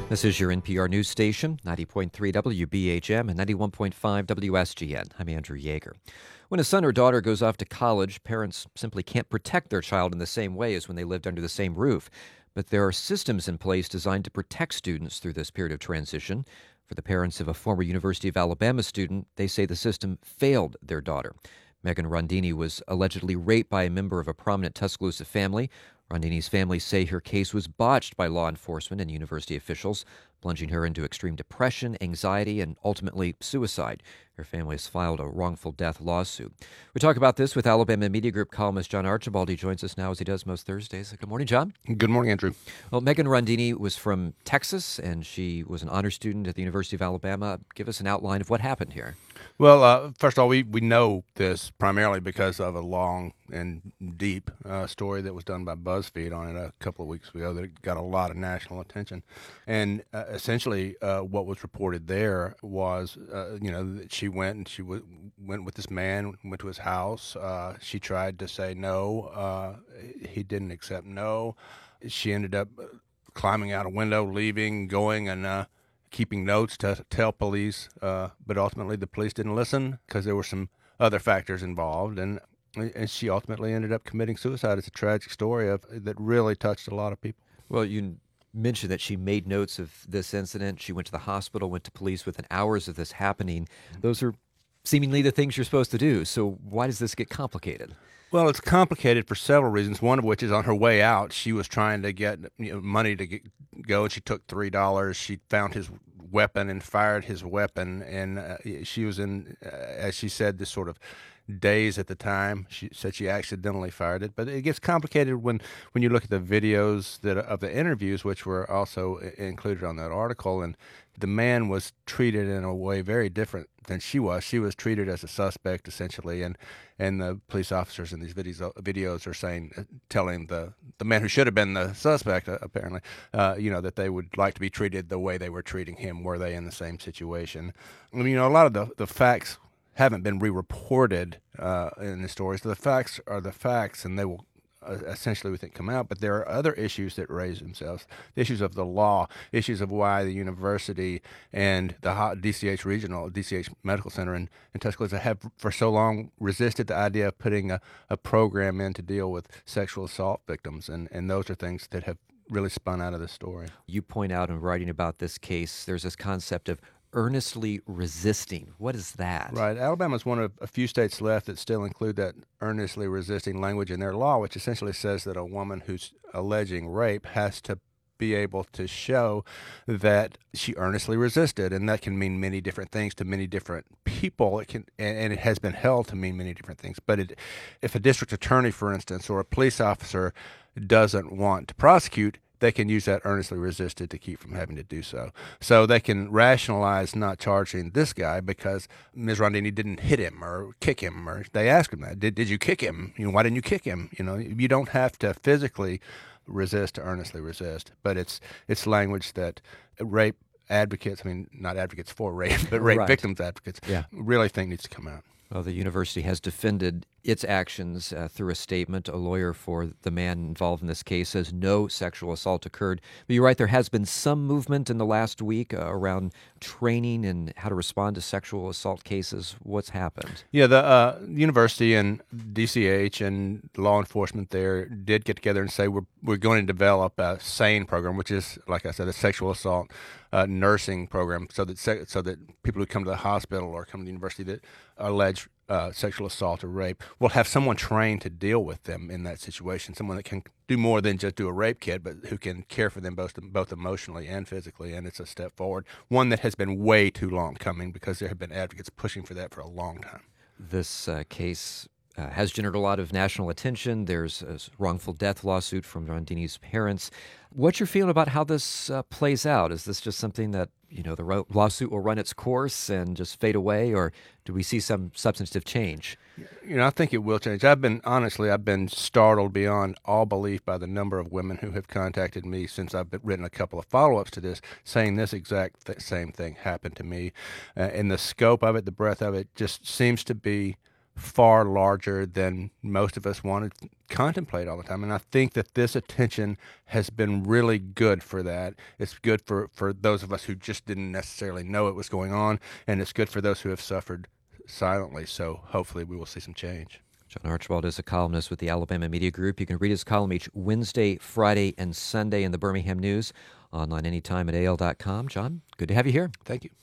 This is your NPR news station, 90.3 WBHM and 91.5 WSGN. I'm Andrew Yeager. When a son or daughter goes off to college, parents simply can't protect their child in the same way as when they lived under the same roof. But there are systems in place designed to protect students through this period of transition. For the parents of a former University of Alabama student, they say the system failed their daughter. Megan Rondini was allegedly raped by a member of a prominent Tuscaloosa family. Rondini's family say her case was botched by law enforcement and university officials, plunging her into extreme depression, anxiety, and ultimately suicide. Her family has filed a wrongful death lawsuit. We talk about this with Alabama Media Group columnist John Archibald. He joins us now as he does most Thursdays. Good morning, John. Good morning, Andrew. Well, Megan Rondini was from Texas, and she was an honor student at the University of Alabama. Give us an outline of what happened here. Well, first of all, we know this primarily because of a long and deep story that was done by BuzzFeed on it a couple of weeks ago that got a lot of national attention. And essentially what was reported there was, that she went and went with this man, went to his house. She tried to say no. He didn't accept no. She ended up climbing out a window, leaving, going, and keeping notes to tell police, but ultimately the police didn't listen because there were some other factors involved, and she ultimately ended up committing suicide. It's a tragic story that really touched a lot of people. Well, you mentioned that she made notes of this incident. She went to the hospital, went to police within hours of this happening. Those are seemingly the things you're supposed to do. So why does this get complicated? Well, it's complicated for several reasons, one of which is on her way out, she was trying to get money to go, and she took $3. She found his weapon and fired his weapon, and she was in, as she said, this sort of daze at the time. She said she accidentally fired it, but it gets complicated when you look at the videos of the interviews, which were also included on that article, and the man was treated in a way very different than she was. She was treated as a suspect, essentially, and the police officers in these videos are telling the man who should have been the suspect, apparently, that they would like to be treated the way they were treating him were they in the same situation. I mean, a lot of the facts haven't been re-reported in the stories. So the facts are the facts, and they will essentially, we think, come out. But there are other issues that raise themselves, the issues of the law, issues of why the university and the DCH Medical Center in Tuscaloosa have for so long resisted the idea of putting a program in to deal with sexual assault victims. And those are things that have really spun out of this story. You point out in writing about this case, there's this concept of earnestly resisting. What is that? Right. Alabama is one of a few states left that still include that earnestly resisting language in their law, which essentially says that a woman who's alleging rape has to be able to show that she earnestly resisted, and that can mean many different things to many different people. It can, and it has been held to mean many different things. But if a district attorney, for instance, or a police officer doesn't want to prosecute, they can use that earnestly resisted to keep from having to do so. So they can rationalize not charging this guy because Ms. Rondini didn't hit him or kick him, or they asked him that. Did you kick him? Why didn't you kick him? You don't have to physically resist to earnestly resist, but it's language that rape advocates, not advocates for rape, but rape Right. victims advocates, really think needs to come out. Well, the university has defended its actions through a statement. A lawyer for the man involved in this case says no sexual assault occurred. But you're right, there has been some movement in the last week around training and how to respond to sexual assault cases. What's happened? Yeah, the university and DCH and law enforcement there did get together and say we're going to develop a SANE program, which is, like I said, a sexual assault nursing program, so that people who come to the hospital or come to the university that allege sexual assault or rape will have someone trained to deal with them in that situation, someone that can do more than just do a rape kit, but who can care for them both emotionally and physically. And it's a step forward, one that has been way too long coming because there have been advocates pushing for that for a long time. This case has generated a lot of national attention. There's a wrongful death lawsuit from Rondini's parents. What's your feeling about how this plays out? Is this just something that, the lawsuit will run its course and just fade away, or do we see some substantive change? I think it will change. I've been startled beyond all belief by the number of women who have contacted me since I've written a couple of follow-ups to this, saying this same thing happened to me. And the scope of it, the breadth of it, just seems to be far larger than most of us want to contemplate all the time. And I think that this attention has been really good for that. It's good for those of us who just didn't necessarily know it was going on, and it's good for those who have suffered silently. So hopefully we will see some change. John Archibald is a columnist with the Alabama Media Group. You can read his column each Wednesday, Friday, and Sunday in the Birmingham News, online anytime at AL.com. John, good to have you here. Thank you.